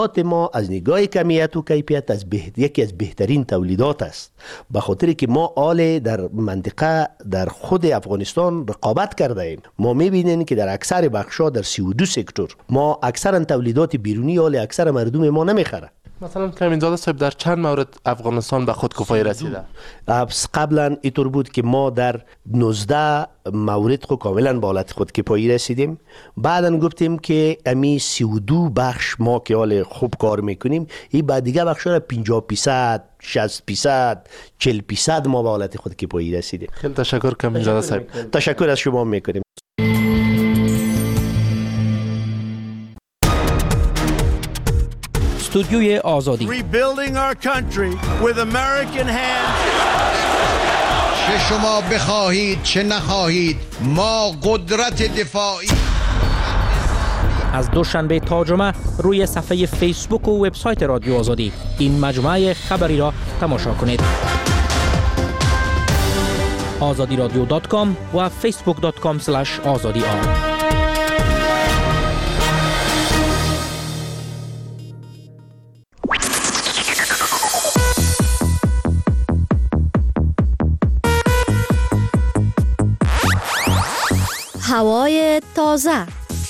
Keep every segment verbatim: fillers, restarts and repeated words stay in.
ما از نگاه کمیت و کیفیت از بهت... یکی از بهترین تولیدات است، به خاطر که ما آل در منطقه در خود افغانستان رقابت کرده ایم. ما میبینیم که در اکثر بخشا در سی و دو سکتور ما اکثرا تولیدات بیرونی آل اکثر مردم ما نمیخره. مثلا کمینزاده صاحب در چند مورد افغانستان به خودکفایی رسیده؟ قبلا اینطور بود که ما در نوزده مورد خود کاملا به حالت خودکفایی رسیدیم. بعدا گفتیم که امی سی و دو بخش ما که حال خوب کار میکنیم، این بعد دیگه بخش را پنجاه درصد، شصت درصد، چهل درصد ما به حالت خودکفایی رسیدیم. خیلی تشکر کمینزاده صاحب. تشکر از شما میکنیم. استودیوی آزادی. Rebuilding our country with American hands. چه شما بخواهید چه نخواهید ما قدرت دفاعی. از دوشنبه تا جمعه روی صفحه فیسبوک و وبسایت رادیو آزادی این مجموعه خبری را تماشا کنید. آزادی رادیو دات کام و فیسبوک دات کام اسلش آزادی آر. هوای تازه.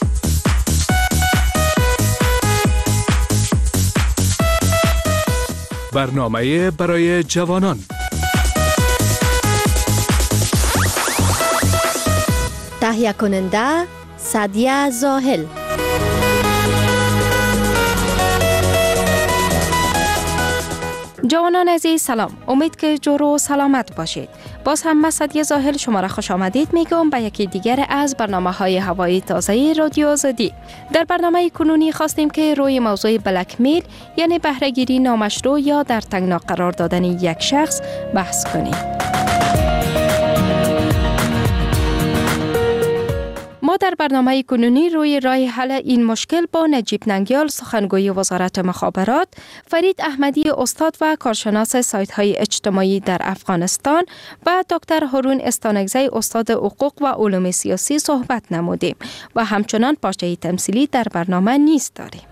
برنامه برای جوانان. تهیه کننده سعدیه زاهل. جوانان عزیز سلام، امید که جور و سلامت باشید. باز هم من سعدیه زاهل شما را خوش آمدید میگم به یکی دیگر از برنامه های هوای تازه رادیو آزادی. در برنامه کنونی خواستیم که روی موضوع بلک میل یعنی بهره‌گیری نامشروع یا در تنگنا قرار دادن یک شخص بحث کنیم. ما در برنامه کنونی روی راه حل این مشکل با نجیب ننگیال سخنگوی وزارت مخابرات، فرید احمدی استاد و کارشناس سایت های اجتماعی در افغانستان و دکتر هارون استانکزی استاد حقوق و علوم سیاسی صحبت نمودیم و همچنان پاشنه تمثیلی در برنامه نیز داریم.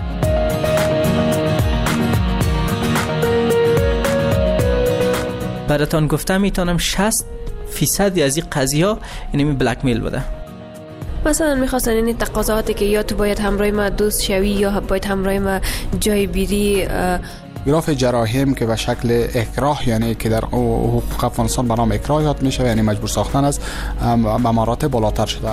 براتون گفتم میتونم شصت فیصد از این قضیه یعنی بلک میل بوده. مثلا میخواستن این تقاضاتی که یا تو باید همراه ما دوست شوی یا باید همراه ما جای بیری. گراف جراحیم که به شکل اکراه یعنی که در حقوق افغانستان به نام اکراه یاد میشه یعنی مجبور ساختن است به مراتب بالاتر شده.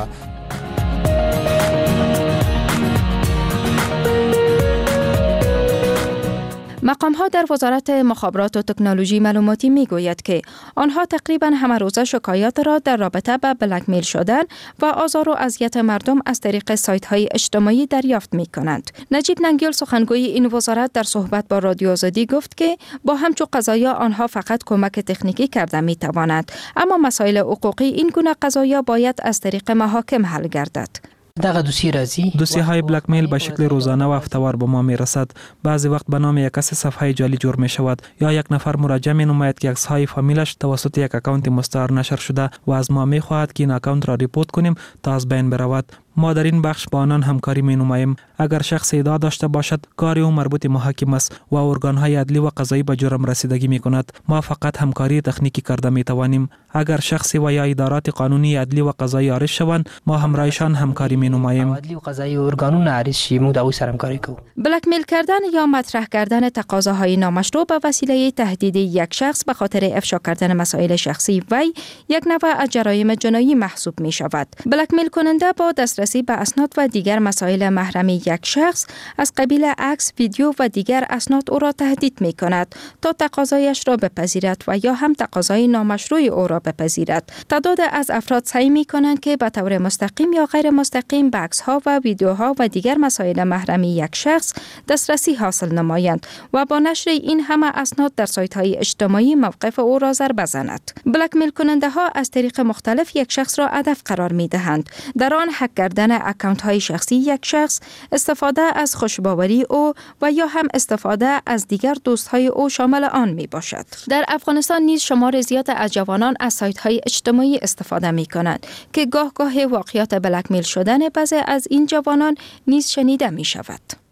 مقام‌ها در وزارت مخابرات و تکنولوژی معلوماتی می‌گوید که آنها تقریباً همه روزه شکایات را در رابطه با بلک میل شدن و آزار و اذیت مردم از طریق سایت‌های اجتماعی دریافت می‌کنند. نجیب ننگیال سخنگوی این وزارت در صحبت با رادیو آزادی گفت که با همچو قضایا آنها فقط کمک تکنیکی کرده می‌توانند، اما مسائل حقوقی این گونه قضایا باید از طریق محاکم حل گردد. دغه دوسیه راځي دوسیه های بلک میل به شکل روزانه و هفته‌وار به ما می رسد. بعضی وقت به نام یک کس صفحه جعلی جور می شود یا یک نفر مراجعه می نماید که عکس های فامیلش توسط یک اکانت مستعار نشر شده و از ما می خواهد که این اکانت را ریپورت کنیم تا از بین برود. ما در این بخش با آنان همکاری می نماییم. اگر شخص ادعا داشته باشد کار او مربوط محاکم است و ارگان های عدلی و قضایی به جرم رسیدگی می کند. ما فقط همکاری تکنیکی کرده می توانیم. اگر شخصی و یا ادارات قانونی عدلی و قضایی عارض شوند ما همراهشان همکاری می نماییم. عدلی و قضایی ارگانون عارض شي مو داوی سره همکاری کو. بلک میل کردن یا مطرح کردن تقاضاهای نامشروع به وسیله تهدید یک شخص به خاطر افشا کردن مسائل شخصی وی یک نوع از جرایم جنایی محسوب می شود. بلک میل کننده با دسترسی به اسناد و دیگر مسائل محرمی یک شخص از قبیل عکس، ویدیو و دیگر اسناد او را تهدید می کند تا تقاضایش را بپذیرد و یا هم تقاضای نامشروع او را بپذیرد. تعداد از افراد سعی می کنند که به طور مستقیم یا غیر مستقیم به عکس ها و ویدیوها و دیگر مسائل محرمی یک شخص دسترسی حاصل نمایند و با نشر این همه اسناد در سایت های اجتماعی موقف او را ضربه زنند. بلک میل کننده ها از طریق مختلف یک شخص را هدف قرار می دهند. در آن هک کردن اکانت های شخصی یک شخص، استفاده از خوشباوری او و یا هم استفاده از دیگر دوست های او شامل آن می باشد. در افغانستان نیز شمار زیاد از جوانان از سایت های اجتماعی استفاده می کنند که گاه گاه واقعیات بلک میل شدن بعضی از این جوانان نیز شنیده می شود.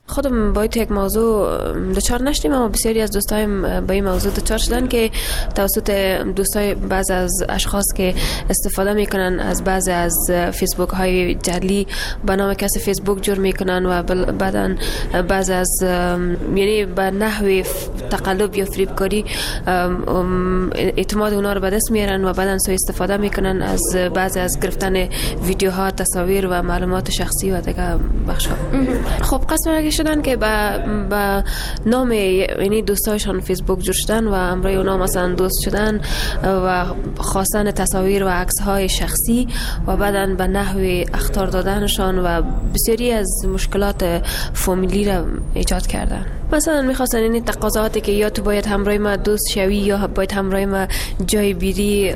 خودم باید یک موضوع دچار نشدیم، اما بسیاری از دوستایم با این موضوع دچار شدن که توسط دوستای بعض از اشخاص که استفاده میکنن از بعض از فیسبوک های جعلی به نام کسی فیسبوک جور میکنن و بعداً بعض از یعنی به نحوی تقلب یا فریبکاری اعتماد اونا رو به دست میارن و بعداً سوء استفاده میکنن از بعض از گرفتن ویدیوها، تصاویر و معلومات شخصی و دیگه بخشا. خب قسم شدن که با با نام یعنی دوستایشان فیسبوک جور شدن و امروی اونا مثلا دوست شدن و خواستن تصاویر و عکس های شخصی و بعداً به نحوی اخطار دادنشان و بسیاری از مشکلات فامیلی را ایجاد کردن. مثلا میخواستن این تقاضاتی که یا تو باید همراه ما دوست شوی یا باید همراه ما جای بیری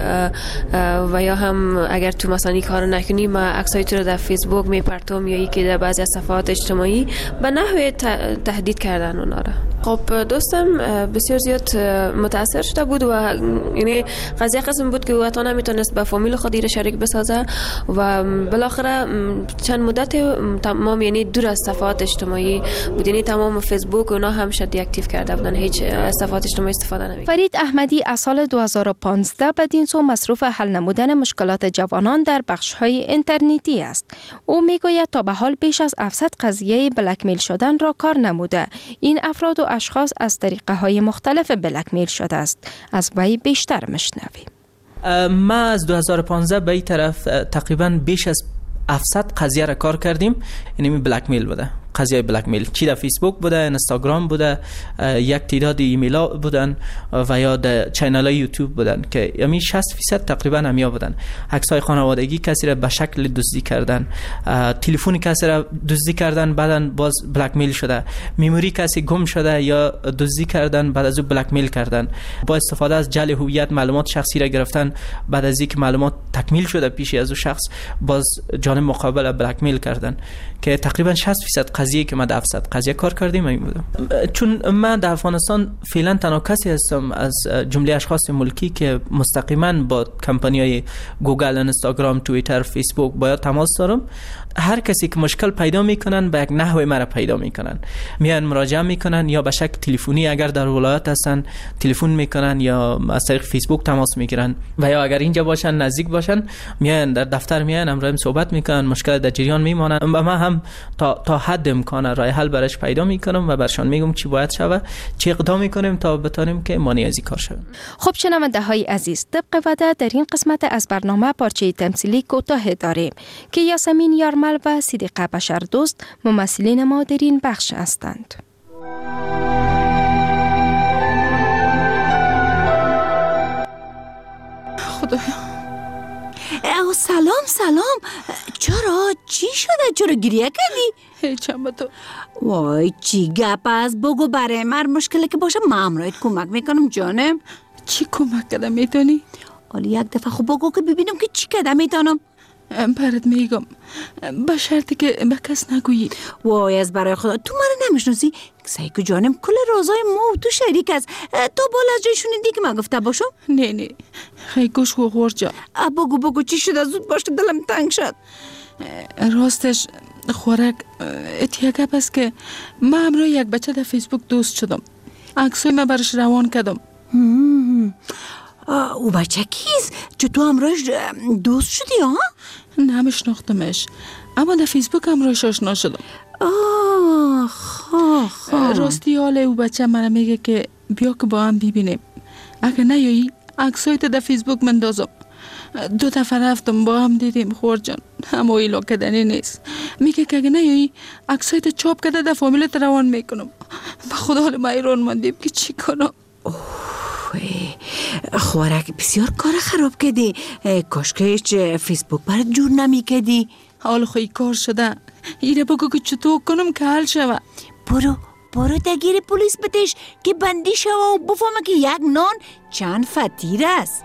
و یا هم اگر تو مثلا این کارو نکنی ما عکسای تو رو در فیسبوک میپرتم یا یکی در بعضی از صفحات اجتماعی به نحوی تهدید کردن اونا را. خب دوستم بسیار زیاد متاثر شده بود و یعنی قضیه قسم بود که او حتی نمیتونست با فامیل خودی را شریک بسازه و بالاخره چند مدت تمام یعنی دور از صفحات اجتماعی بود، یعنی تمام فیسبوک اونا هم شد دیاکتیو کرده بودن، هیچ صفحات اجتماعی استفاده نمی‌کرد. فرید احمدی از سال دو هزار و پانزده بدین سو مصروف حل نمودن مشکلات جوانان در بخش‌های اینترنتی است. او میگوید تا به حال بیش از هفتصد قضیه بلک میل شدن را کار نموده. این افراد و اشخاص از طریقه های مختلف بلک میل شده است. از وی بیشتر مشنویم. ما از دو هزار و پانزده به این طرف تقریبا بیش از هفتصد قضیه را کار کردیم. یعنی بلک میل بوده، قضیه بلک میل، چی در فیسبوک بوده، اینستاگرام بوده، یک تعداد ایمیل ها بودن و یا در چینل های یوتیوب بودن که یعنی شصت درصد تقریبا همیا بودن. عکس های خانوادگی کسی را به شکل دزدی کردن، تلفن کسی را دزدی کردن بعداً باز بلک میل شده، میموری کسی گم شده یا دزدی کردن بعد از اون بلک میل کردن، با استفاده از جعل هویت معلومات شخصی را گرفتن، بعد از اینکه معلومات تکمیل شده پیش از اون شخص باز جانب مقابل بلک میل کردن که تقریبا شصت درصد قضیه که ما در هفتصد قضیه کار کردیم این بودم. چون من در افغانستان فعلا تنها کسی هستم از جمله اشخاص ملکی که مستقیما با کمپانی‌های گوگل، اینستاگرام، توییتر، فیسبوک باید تماس دارم. هر کسی که مشکل پیدا میکنن به یک نحوی مرا پیدا میکنن، میان مراجعه میکنن یا به شکل تلفنی اگر در ولایت هستن تلفن میکنن یا از طریق فیسبوک تماس میگیرن و یا اگر اینجا باشن نزدیک باشن میان در دفتر میان امروز صحبت میکنن، مشکل در جریان میمونن و ما هم تا تا حد امکان راه حل برش پیدا میکنم و برشان میگم چی باید شود، چی اقدام میکنیم تا بتونیم که مانع از این کار شویم. خب شنونده های عزیز، طبق وعده در این قسمت از برنامه پارچه تمثیلی کوتاه داریم که یاسمین یارمل و صدیقه بشردوست ممثلین ما در این بخش هستند. خدایا. سلام سلام، چرا؟ چی شده؟ چرا گریه کردی؟ هیچم با تو. وای چی گپ از بگو، برای مر مشکلی که باشه من امرایت کمک میکنم جانم. چی کمک کردم میتونی؟ حالا یک دفعه خب بگو که ببینم که چی کردم میتونم. برات میگم با شرطی که به کس نگویی. وای از برای خدا، تو من نمیشناسی؟ سایکو جانم کل رازای ما و تو شریک است. تو بالا از جای شنیدی که من گفته باشم؟ نه نه خیلی گوش و غور جا. بگو بگو چی شده، زود باش که دلم تنگ شد. راستش خورک اتیاگه بس که من همراه یک بچه در فیسبوک دوست شدم، عکسای من برش روان کردم. او بچه کیست؟ چه تو همراهش دوست شدی ها؟ نمیشناختمش اما در فیسبوک همراهش آشنا شدم. آه خواه خواه راستی حال او بچه من میگه که بیا که با هم ببینیم، اگه نیایی عکسایت در فیسبوک مندازم. دو دفعه رفتم با هم دیدیم خور جان، اما ایلا کدنی نیست. میگه که اگه نیایی عکسایت چاپ کده در فامیلت روان میکنم. به خدا حال من ایران مندیم که چی کنم. خوارک بسیار کار خراب کردی، کاش که هیچ فیسبوک برات جور نمی کردی. حال خوی کار شده، ایره بگو که چطور کنم که حل شوه. برو برو دگیر پولیس بتش که بندی شوه و بفهمه که یک نان چند فطیر است.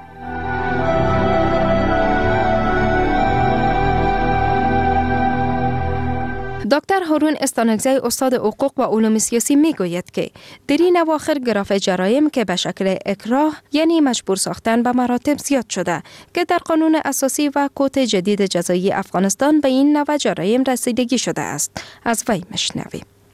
دکتر هارون استانکزی استاد حقوق و علوم سیاسی میگوید که در این اواخر گراف جرایم که به شکل اکراه یعنی مجبور ساختن به مراتب زیاد شده که در قانون اساسی و کد جدید جزایی افغانستان به این نوع جرایم رسیدگی شده است. از وی مشنویم.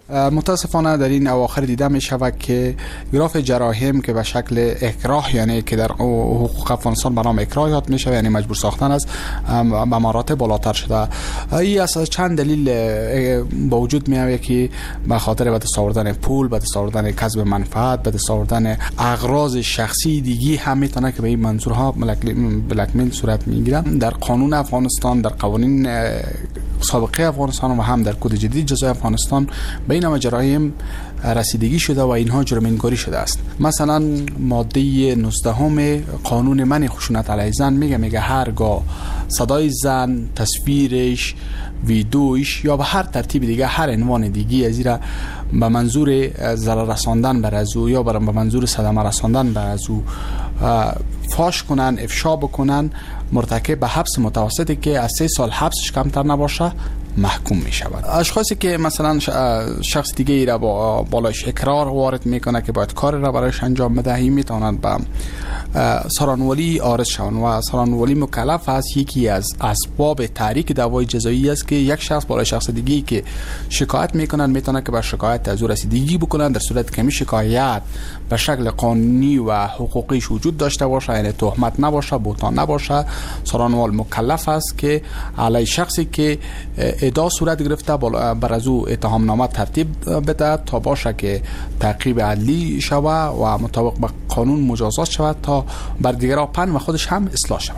متاسفانه در این اواخر دیده می شود که گراف جراحیم که به شکل اکراه، یعنی که در حقوق افغانستان به نام اکراه یاد می شود، یعنی مجبور ساختن است، به مراتب بالاتر شده. این از چند دلیل با وجود می آید که به خاطر به دست آوردن پول، به دست آوردن کسب منفعت، به دست آوردن اغراض شخصی دیگی هم میتونه که به این منظورها بلکمیل صورت میگیره. در قانون افغانستان، در قوانین سابقه افغانستان و هم در کد جدید جزای افغانستان به این نام جرایم رسیدگی شده و اینها جرم‌انگاری شده است. مثلا ماده نوزده قانون منع خشونت علیه زن میگه میگه هرگاه صدای زن، تصویرش، ویدیوش یا به هر ترتیب دیگه، هر عنوان دیگه از این به منظور ضرر رساندن بر از او یا به منظور صدمه رساندن بر از او فاش کنن، افشا بکنن، مرتکب به حبس متوسطی که از سه سال حبسش کمتر نباشه محکوم می شود. اشخاصی که مثلا شخص دیگه ای را با بالایش اقرار وارد میکنه که باید کار را برایش انجام بده، این میتونند به سرانولی عارض شوند و سرانولی مکلف است. یکی از اسباب تحریک دعوای جزایی است که یک شخص بالای شخص دیگه که شکایت میکنن میتونه که بر شکایت از او رسیدگی بکنن، در صورت که می شکایت به شکل قانونی و حقوقیش وجود داشته باشه، یعنی تهمت نباشه، بهتان نباشه، سرانوال مکلف است که علی شخصی که ادعا صورت گرفته بر از او اتهام نامه ترتیب بده تا باشه که تعقیب عدلی شوه و مطابق با قانون مجازات شود تا بر دیگران پند و خودش هم اصلاح شود.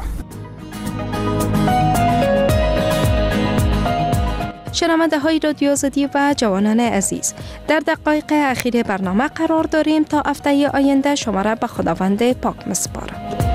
شنونده های رادیو آزادی و جوانان عزیز، در دقایق اخیر برنامه قرار داریم. تا هفته آینده شما را به خداوند پاک می‌سپارم.